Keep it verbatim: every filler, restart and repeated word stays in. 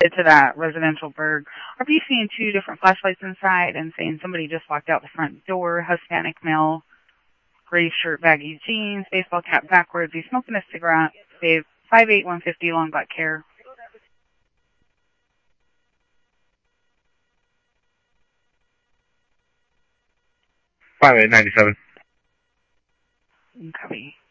to that residential burg. Are you seeing two different flashlights inside and saying somebody just walked out the front door, Hispanic male, gray shirt, baggy jeans, baseball cap backwards, he's smoking a cigarette, five eight, one fifty, long black hair. five eight, ninety-seven. Copy.